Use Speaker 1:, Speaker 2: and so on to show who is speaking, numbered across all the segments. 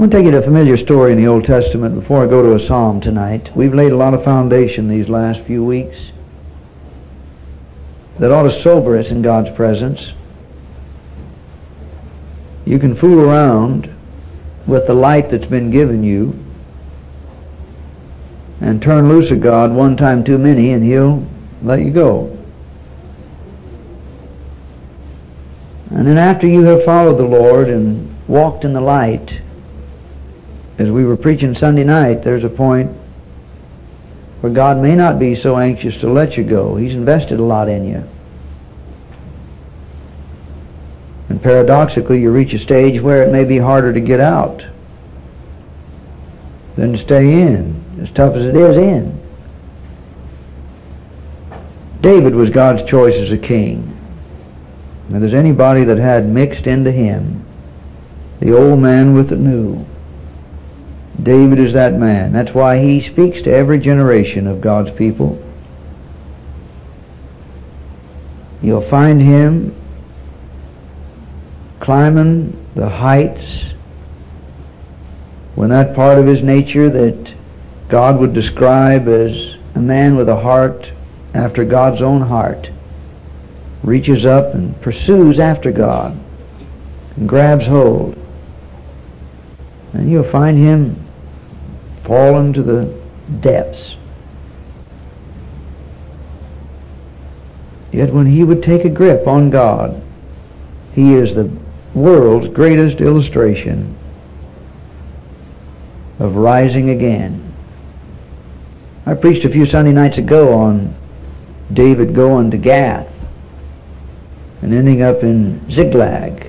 Speaker 1: want to take you to a familiar story in the Old Testament before I go to a psalm tonight. We've laid a lot of foundation these last few weeks that ought to sober us in God's presence. You can fool around with the light that's been given you and turn loose of God one time too many, and He'll let you go. And then after you have followed the Lord and walked in the light, as we were preaching Sunday night, there's a point where God may not be so anxious to let you go. He's invested a lot in you. And paradoxically, you reach a stage where it may be harder to get out than to stay in, as tough as it is in. David was God's choice as a king. And if there's anybody that had mixed into him the old man with the new, David is that man. That's why he speaks to every generation of God's people. You'll find him climbing the heights when that part of his nature that God would describe as a man with a heart after God's own heart reaches up and pursues after God and grabs hold. And you'll find him fallen to the depths. Yet when he would take a grip on God, he is the world's greatest illustration of rising again. I preached a few Sunday nights ago on David going to Gath and ending up in Ziklag.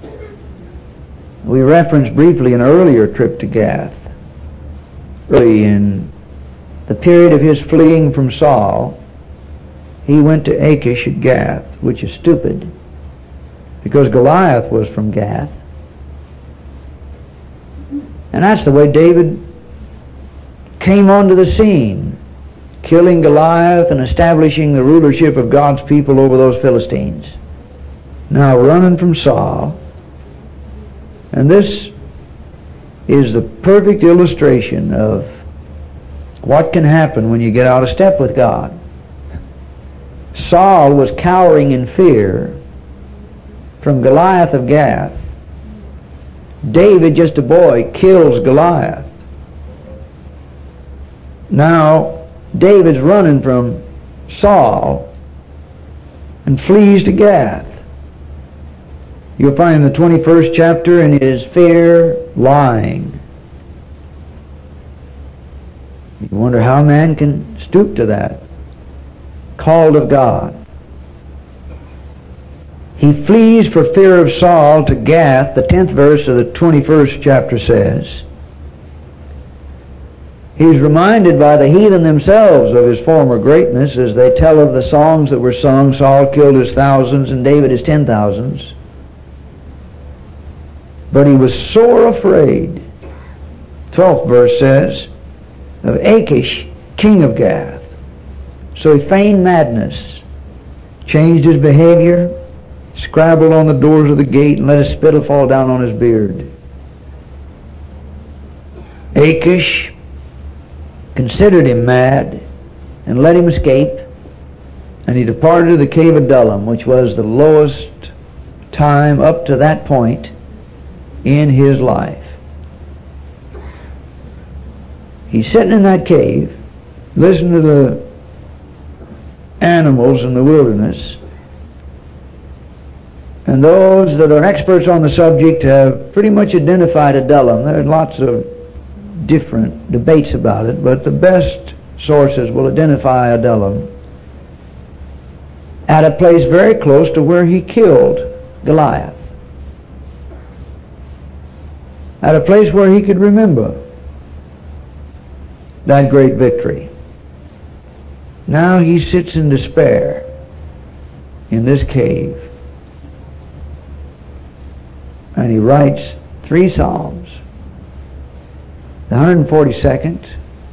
Speaker 1: We referenced briefly an earlier trip to Gath. Early in the period of his fleeing from Saul, he went to Achish at Gath, which is stupid, because Goliath was from Gath. And that's the way David came onto the scene, killing Goliath and establishing the rulership of God's people over those Philistines. Now running from Saul. And this is the perfect illustration of what can happen when you get out of step with God. Saul was cowering in fear from Goliath of Gath. David, just a boy, kills Goliath. Now David's running from Saul and flees to Gath. You'll find in the 21st chapter in his fear lying. You wonder how a man can stoop to that. Called of God. He flees for fear of Saul to Gath. The 10th verse of the 21st chapter says, he's reminded by the heathen themselves of his former greatness as they tell of the songs that were sung. Saul killed his thousands and David his 10,000s. But he was sore afraid, 12th verse says, of Achish, king of Gath. So he feigned madness, changed his behavior, scrabbled on the doors of the gate, and let his spittle fall down on his beard. Achish considered him mad and let him escape, and he departed to the cave of Adullam, which was the lowest time up to that point in his life. He's sitting in that cave, listening to the animals in the wilderness, and those that are experts on the subject have pretty much identified Adullam. There are lots of different debates about it, but the best sources will identify Adullam at a place very close to where he killed Goliath. At a place where he could remember that great victory. Now he sits in despair in this cave, and he writes 3 psalms. The 142nd,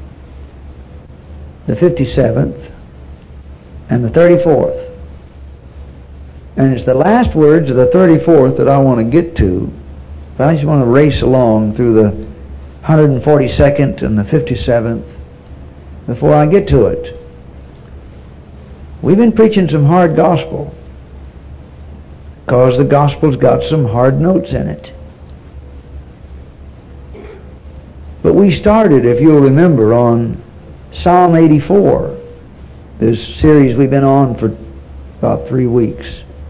Speaker 1: the 57th, and the 34th. And it's the last words of the 34th that I want to get to. But I just want to race along through the 142nd and the 57th before I get to it. We've been preaching some hard gospel because the gospel's got some hard notes in it. But we started, if you'll remember, on Psalm 84, this series we've been on for about 3 weeks.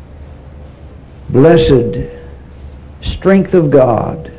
Speaker 1: Blessed strength of God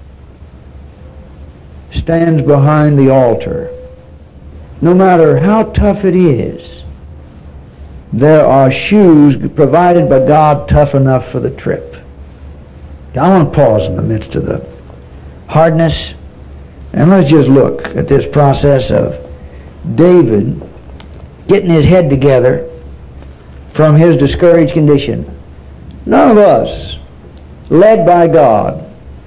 Speaker 1: stands behind the altar. No matter how tough it is, there are shoes provided by God tough enough for the trip. I want to pause in the midst of the hardness, and let's just look at this process of David getting his head together from his discouraged condition. None of us, led by God,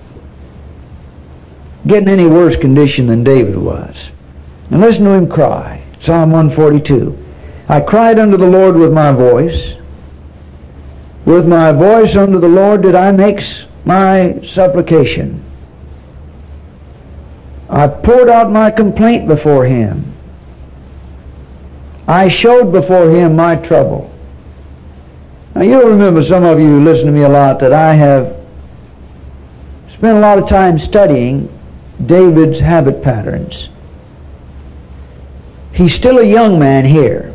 Speaker 1: get in any worse condition than David was. And listen to him cry. Psalm 142. I cried unto the Lord with my voice. With my voice unto the Lord did I make my supplication. I poured out my complaint before him. I showed before him my trouble. Now you'll remember, some of you who listen to me a lot, that I have spent a lot of time studying David's habit patterns. He's still a young man here.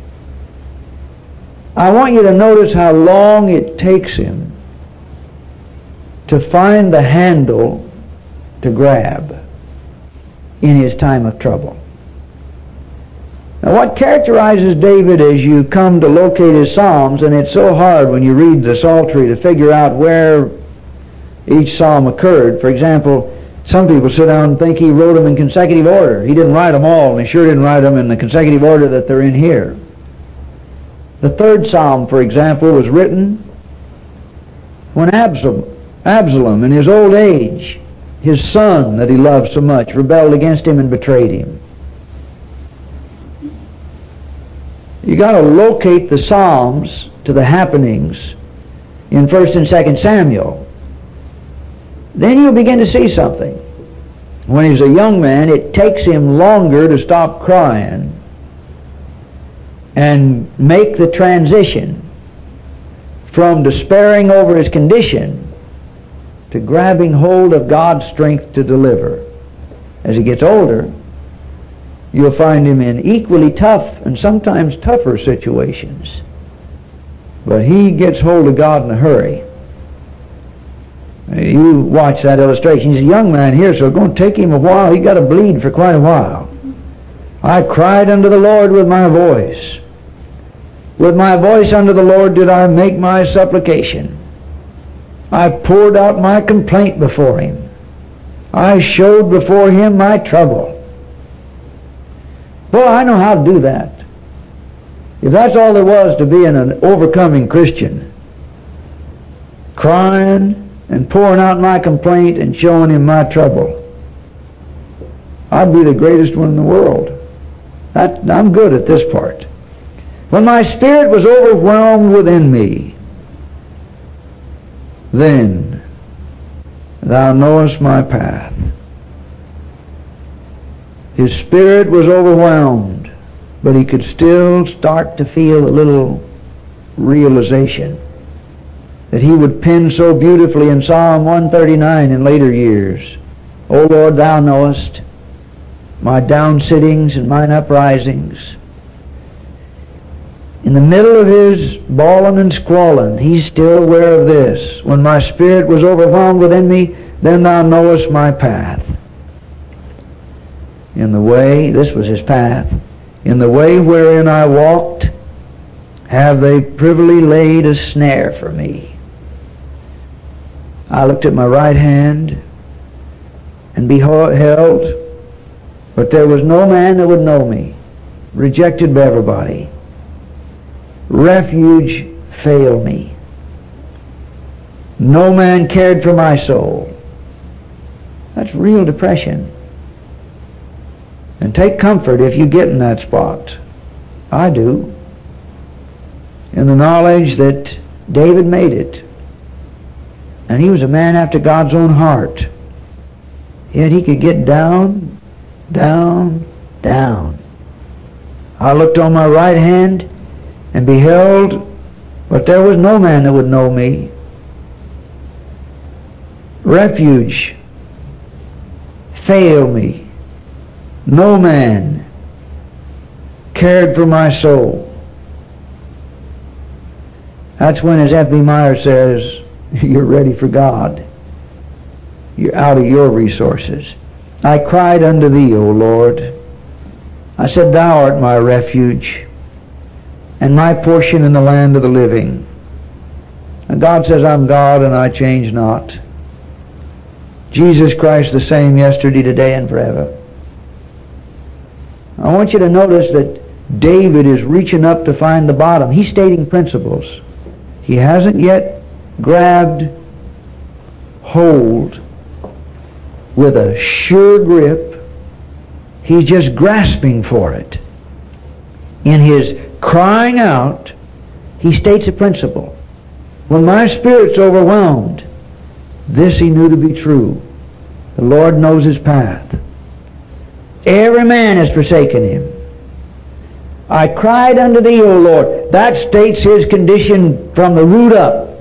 Speaker 1: I want you to notice how long it takes him to find the handle to grab in his time of trouble. Now what characterizes David as you come to locate his Psalms, and it's so hard when you read the Psaltery to figure out where each Psalm occurred. For example, some people sit down and think he wrote them in consecutive order. He didn't write them all, and he sure didn't write them in the consecutive order that they're in here. The 3rd Psalm, for example, was written when Absalom, in his old age, his son that he loved so much, rebelled against him and betrayed him. You got to locate the Psalms to the happenings in 1st and 2nd Samuel. Then you'll begin to see something. When he's a young man, it takes him longer to stop crying and make the transition from despairing over his condition to grabbing hold of God's strength to deliver. As he gets older, you'll find him in equally tough and sometimes tougher situations. But he gets hold of God in a hurry. You watch that illustration. He's a young man here, so it's going to take him a while. He's got to bleed for quite a while. I cried unto the Lord with my voice. With my voice unto the Lord did I make my supplication. I poured out my complaint before him. I showed before him my trouble. Boy, I know how to do that. If that's all there was to being an overcoming Christian, crying and pouring out my complaint and showing him my trouble, I'd be the greatest one in the world. I'm good at this part. When my spirit was overwhelmed within me, then thou knowest my path. His spirit was overwhelmed, but he could still start to feel a little realization that he would pen so beautifully in Psalm 139 in later years. O Lord, thou knowest my downsittings and mine uprisings. In the middle of his bawling and squalling, he's still aware of this. When my spirit was overwhelmed within me, then thou knowest my path. In the way, this was his path, in the way wherein I walked, have they privily laid a snare for me. I looked at my right hand and beheld, but there was no man that would know me, rejected by everybody. Refuge failed me. No man cared for my soul. That's real depression. And take comfort if you get in that spot. I do. In the knowledge that David made it. And he was a man after God's own heart. Yet he could get down, down, down. I looked on my right hand and beheld, but there was no man that would know me. Refuge failed me. No man cared for my soul. That's when, as F.B. Meyer says, you're ready for God. You're out of your resources. I cried unto thee, O Lord. I said, thou art my refuge and my portion in the land of the living. And God says, I'm God and I change not. Jesus Christ the same yesterday, today, and forever. I want you to notice that David is reaching up to find the bottom. He's stating principles. He hasn't yet grabbed hold with a sure grip. He's just grasping for it. In his crying out, he states a principle. When my spirit's overwhelmed, this he knew to be true. The Lord knows his path. Every man has forsaken him. I cried unto thee, O Lord. That states his condition from the root up.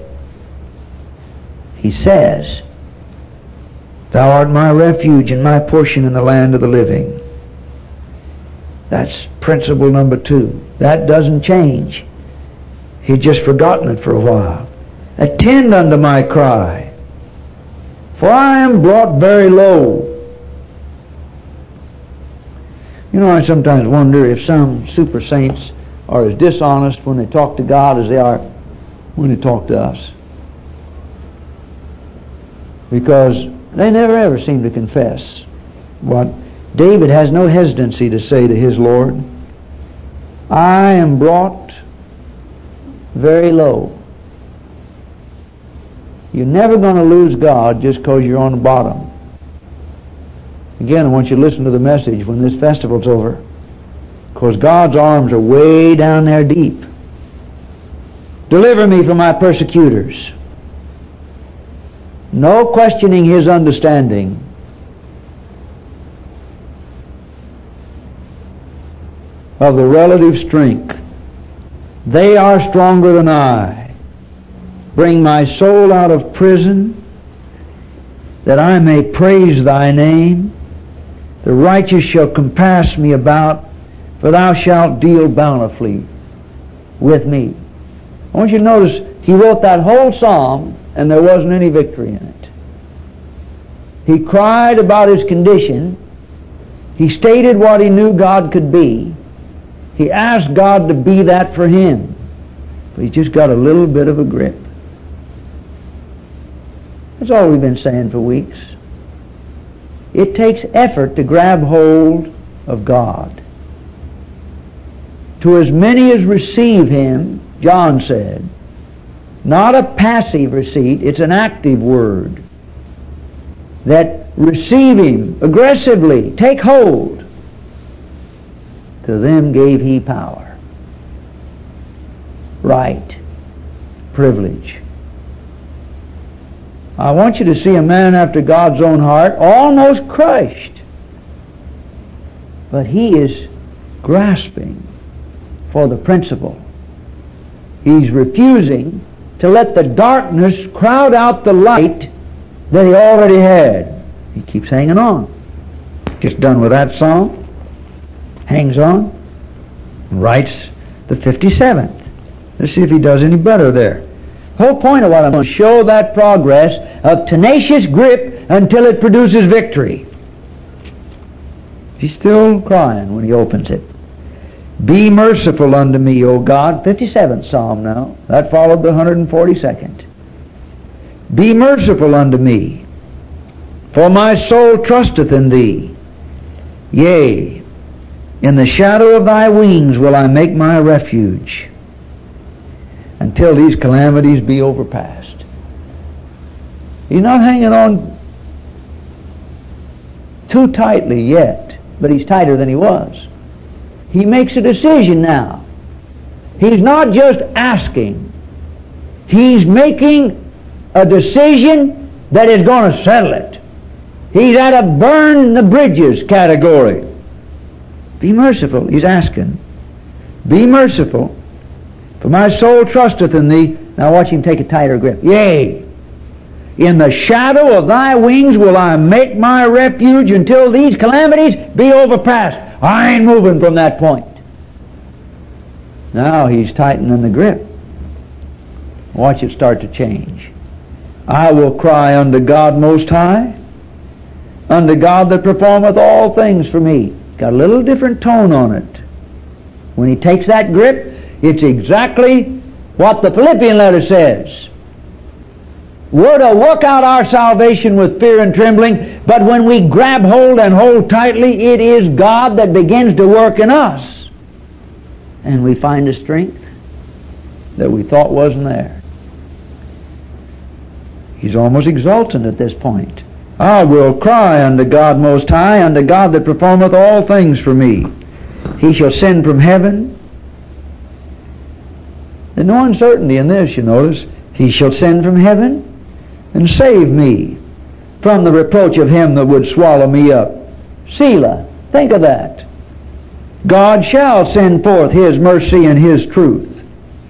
Speaker 1: He says, thou art my refuge and my portion in the land of the living. That's principle number 2. That doesn't change. He'd just forgotten it for a while. Attend unto my cry, for I am brought very low. You know, I sometimes wonder if some super saints are as dishonest when they talk to God as they are when they talk to us. Because they never ever seem to confess what David has no hesitancy to say to his Lord. I am brought very low. You're never going to lose God just because you're on the bottom. Again, I want you to listen to the message when this festival's over, because God's arms are way down there deep. Deliver me from my persecutors. No questioning his understanding. Of the relative strength. They are stronger than I. Bring my soul out of prison, that I may praise thy name. The righteous shall compass me about, for thou shalt deal bountifully with me. I want you to notice, he wrote that whole psalm, and there wasn't any victory in it. He cried about his condition. He stated what he knew God could be. He asked God to be that for him. But he just got a little bit of a grip. That's all we've been saying for weeks. It takes effort to grab hold of God. To as many as receive him, John said, not a passive receipt, it's an active word, that receive him aggressively, take hold. To them gave he power, right, privilege. I want you to see a man after God's own heart, almost crushed. But he is grasping for the principle. He's refusing to let the darkness crowd out the light that he already had. He keeps hanging on. Gets done with that song, hangs on, and writes the 57th. Let's see if he does any better there. The whole point of what I'm going to show that progress of tenacious grip until it produces victory. He's still crying when he opens it. Be merciful unto me, O God. 57th Psalm now. That followed the 142nd. Be merciful unto me, for my soul trusteth in thee. Yea, in the shadow of thy wings will I make my refuge, until these calamities be overpassed. He's not hanging on too tightly yet, but he's tighter than he was. He makes a decision now. He's not just asking. He's making a decision that is going to settle it. He's at a burn the bridges category. Be merciful, he's asking. Be merciful, for my soul trusteth in thee. Now watch him take a tighter grip. Yea, in the shadow of thy wings will I make my refuge until these calamities be overpassed. I ain't moving from that point. Now he's tightening the grip. Watch it start to change. I will cry unto God Most High, unto God that performeth all things for me. Got a little different tone on it. When he takes that grip, it's exactly what the Philippian letter says. We're to work out our salvation with fear and trembling, but when we grab hold and hold tightly, it is God that begins to work in us. And we find a strength that we thought wasn't there. He's almost exultant at this point. I will cry unto God Most High, unto God that performeth all things for me. He shall send from heaven. There's no uncertainty in this, you notice. He shall send from heaven and save me from the reproach of him that would swallow me up. Selah. Think of that. God shall send forth his mercy and his truth.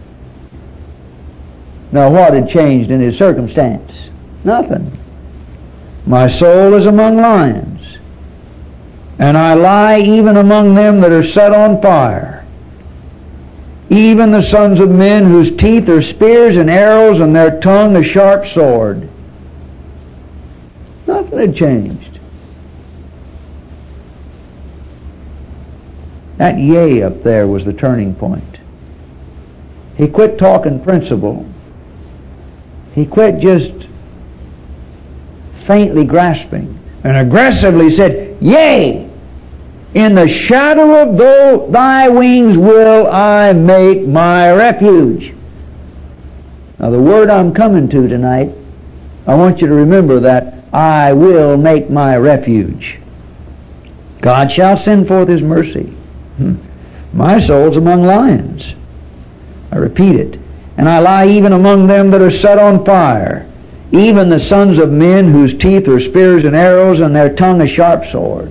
Speaker 1: Now what had changed in his circumstance? Nothing. My soul is among lions, and I lie even among them that are set on fire, even the sons of men whose teeth are spears and arrows, and their tongue a sharp sword. Nothing had changed. That yea up there was the turning point. He quit talking principle. He quit just faintly grasping and aggressively said, yea, in the shadow of thy wings will I make my refuge. Now the word I'm coming to tonight, I want you to remember that I will make my refuge. God shall send forth his mercy. My soul's among lions. I repeat it. And I lie even among them that are set on fire, even the sons of men whose teeth are spears and arrows, and their tongue a sharp sword.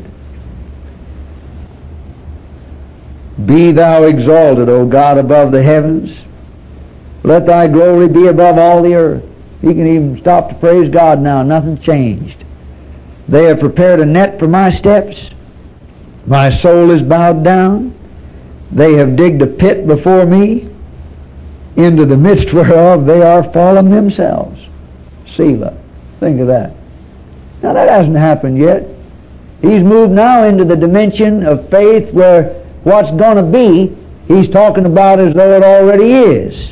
Speaker 1: Be thou exalted, O God, above the heavens. Let thy glory be above all the earth. You can even stop to praise God now. Nothing's changed. They have prepared a net for my steps. My soul is bowed down. They have digged a pit before me, into the midst whereof they are fallen themselves. Selah. Think of that. Now that hasn't happened yet. He's moved now into the dimension of faith where what's going to be, he's talking about as though it already is.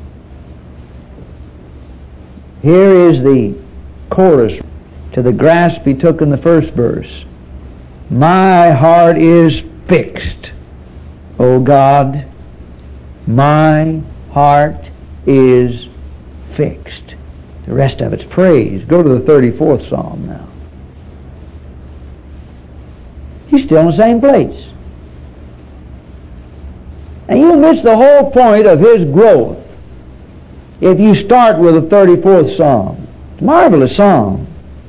Speaker 1: Here is the chorus to the grasp he took in the first verse. My heart is fixed, O God. My heart is fixed. The rest of it's praise. Go to the 34th Psalm now. He's still in the same place. And you miss the whole point of his growth if you start with the 34th Psalm. It's a marvelous psalm.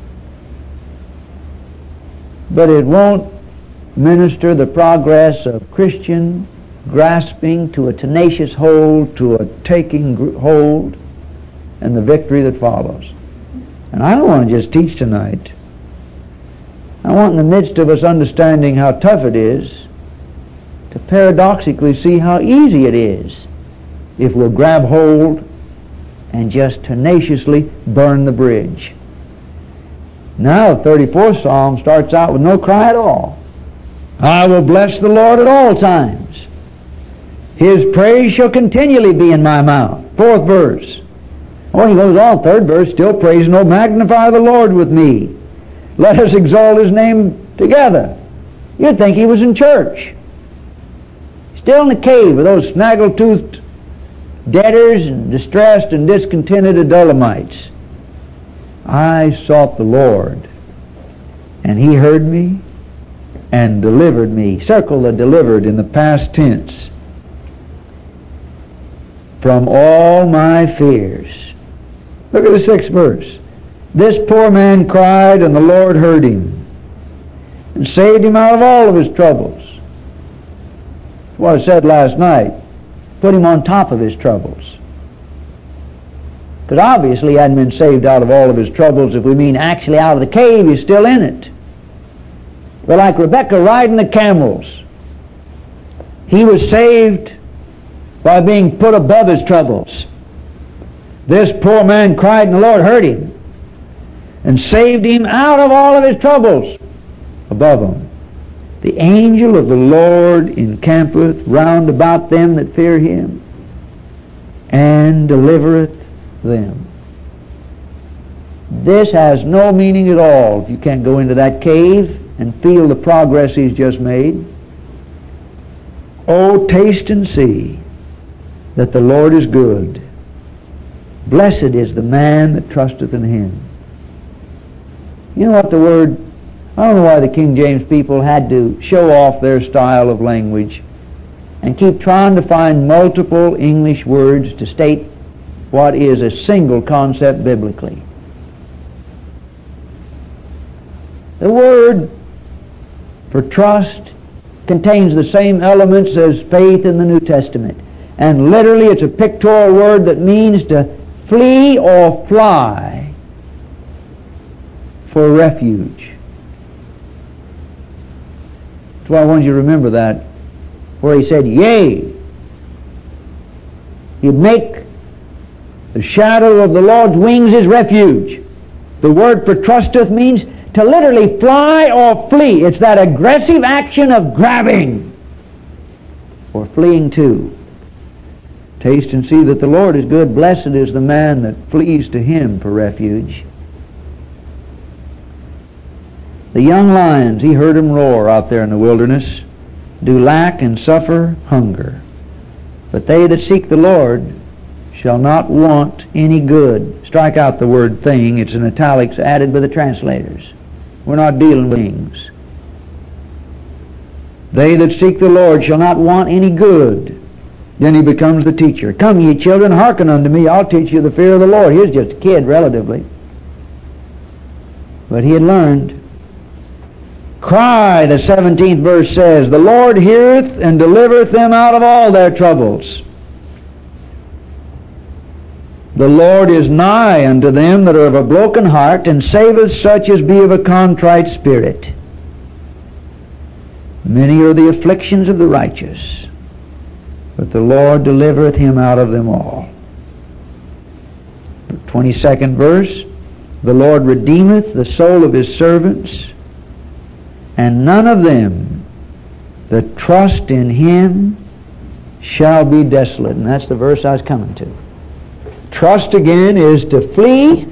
Speaker 1: But it won't minister the progress of Christian grasping to a tenacious hold, to a taking hold, and the victory that follows. And I don't want to just teach tonight. I want in the midst of us understanding how tough it is to paradoxically see how easy it is if we'll grab hold and just tenaciously burn the bridge. Now the 34th Psalm starts out with no cry at all. I will bless the Lord at all times. His praise shall continually be in my mouth. 4th verse. Oh, he goes on, 3rd verse, still praising, oh, magnify the Lord with me. Let us exalt his name together. You'd think he was in church. Still in the cave with those snaggle-toothed debtors and distressed and discontented Adulamites. I sought the Lord, and he heard me and delivered me. Circle the delivered in the past tense. From all my fears. Look at the 6th verse. This poor man cried, and the Lord heard him and saved him out of all of his troubles. That's what I said last night. Put him on top of his troubles. Because obviously he hadn't been saved out of all of his troubles. If we mean actually out of the cave, he's still in it. But like Rebekah riding the camels, he was saved by being put above his troubles. This poor man cried, and the Lord heard him and saved him out of all of his troubles. Above him, the angel of the Lord encampeth round about them that fear him, and delivereth them. This has no meaning at all if you can't go into that cave and feel the progress he's just made. Oh, taste and see that the Lord is good. Blessed is the man that trusteth in him. You know what the word, I don't know why the King James people had to show off their style of language and keep trying to find multiple English words to state what is a single concept biblically. The word for trust contains the same elements as faith in the New Testament. And literally it's a pictorial word that means to flee or fly for refuge. That's why I want you to remember that, where he said, yea, you make the shadow of the Lord's wings his refuge. The word for trusteth means to literally fly or flee. It's that aggressive action of grabbing or fleeing to. Taste and see that the Lord is good. Blessed is the man that flees to him for refuge. The young lions, he heard them roar out there in the wilderness, do lack and suffer hunger. But they that seek the Lord shall not want any good. Strike out the word thing. It's in italics added by the translators. We're not dealing with things. They that seek the Lord shall not want any good. Then he becomes the teacher. Come ye children, hearken unto me. I'll teach you the fear of the Lord. He was just a kid, relatively. But he had learned. Cry, the 17th verse says, the Lord heareth and delivereth them out of all their troubles. The Lord is nigh unto them that are of a broken heart, and saveth such as be of a contrite spirit. Many are the afflictions of the righteous, but the Lord delivereth him out of them all. The 22nd verse, the Lord redeemeth the soul of his servants, and none of them that trust in him shall be desolate. And that's the verse I was coming to. Trust again is to flee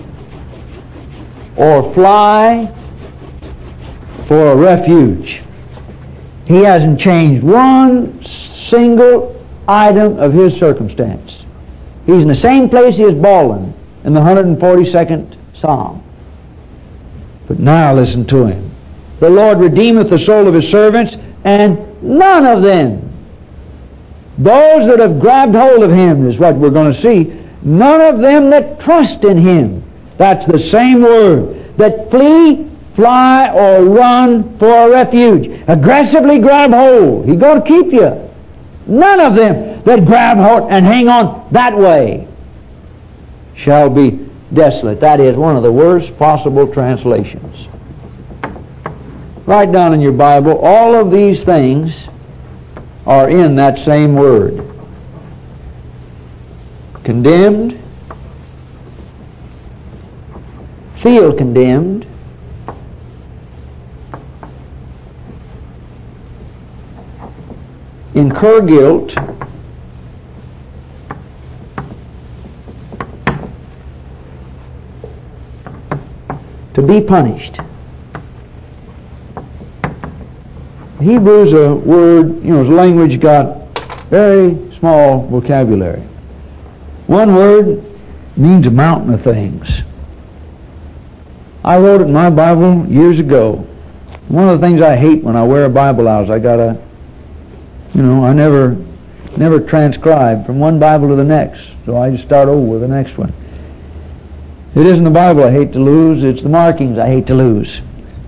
Speaker 1: or fly for a refuge. He hasn't changed one single item of his circumstance. He's in the same place he is bawling in the 142nd Psalm. But now listen to him. The Lord redeemeth the soul of his servants, and none of them, those that have grabbed hold of him, is what we're going to see, none of them that trust in him. That's the same word. That flee, fly, or run for a refuge. Aggressively grab hold. He's going to keep you. None of them that grab hold and hang on that way shall be desolate. That is one of the worst possible translations. Write down in your Bible, all of these things are in that same word. Condemned, feel condemned, incur guilt, to be punished. Hebrew's a word, his language got very small vocabulary. One word means a mountain of things. I wrote it in my Bible years ago. One of the things I hate when I wear a Bible out is I gotta, I never transcribe from one Bible to the next. So I just start over with the next one. It isn't the Bible I hate to lose, it's the markings I hate to lose.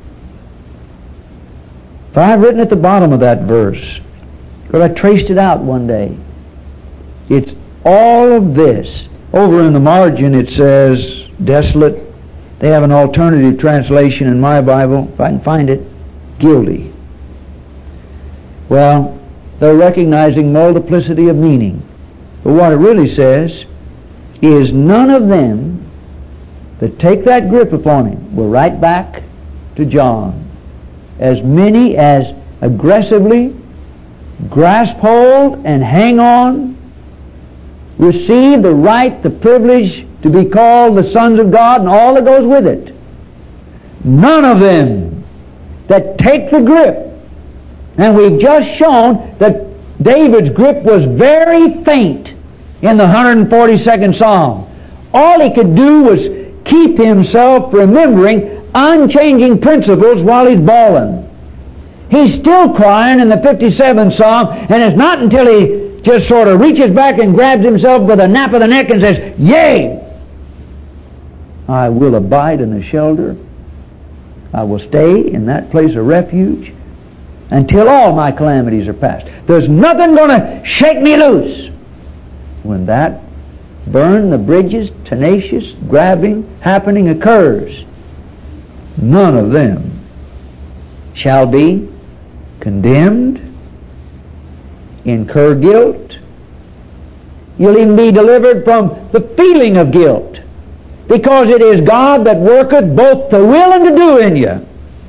Speaker 1: For I've written at the bottom of that verse, because I traced it out one day. It's all of this. Over in the margin it says, desolate. They have an alternative translation in my Bible, if I can find it, guilty. Well, they're recognizing multiplicity of meaning. But what it really says is none of them that take that grip upon him will write back to John. As many as aggressively grasp hold and hang on, receive the right, the privilege to be called the sons of God and all that goes with it. None of them that take the grip. And we've just shown that David's grip was very faint in the 142nd Psalm. All he could do was keep himself remembering unchanging principles while he's bawling. He's still crying in the 57th Psalm, and it's not until he just sort of reaches back and grabs himself by the nape of the neck and says, "Yea, I will abide in the shelter. I will stay in that place of refuge until all my calamities are past. There's nothing going to shake me loose." When that burn the bridges, tenacious, grabbing, happening occurs, none of them shall be condemned, incur guilt. You'll even be delivered from the feeling of guilt, because it is God that worketh both to will and to do in you,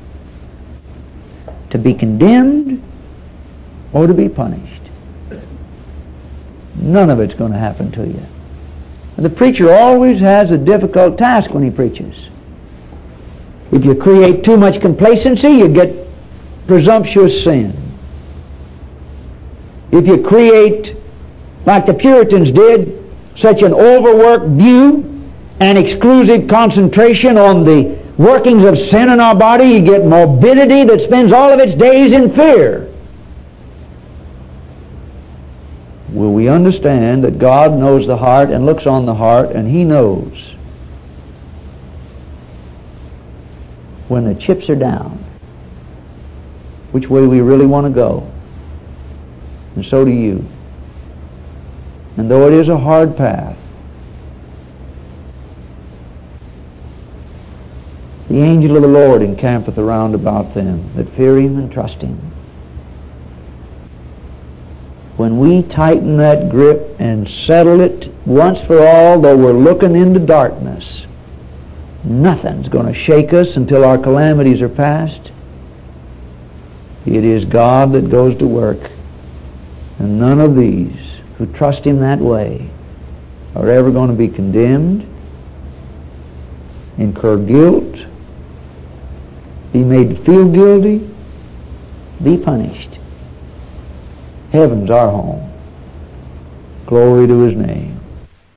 Speaker 1: to be condemned or to be punished. None of it's going to happen to you. The preacher always has a difficult task when he preaches. If you create too much complacency, you get presumptuous sin. If you create, like the Puritans did, such an overworked view and exclusive concentration on the workings of sin in our body, you get morbidity that spends all of its days in fear. Will we understand that God knows the heart and looks on the heart, and He knows when the chips are down which way we really want to go? And so do you. And though it is a hard path, the angel of the Lord encampeth around about them that fear Him and trust Him. When we tighten that grip and settle it once for all, though we're looking into darkness, nothing's going to shake us until our calamities are past. It is God that goes to work. And none of these who trust Him that way are ever going to be condemned, incur guilt, be made to feel guilty, be punished. Heaven's our home. Glory to His name.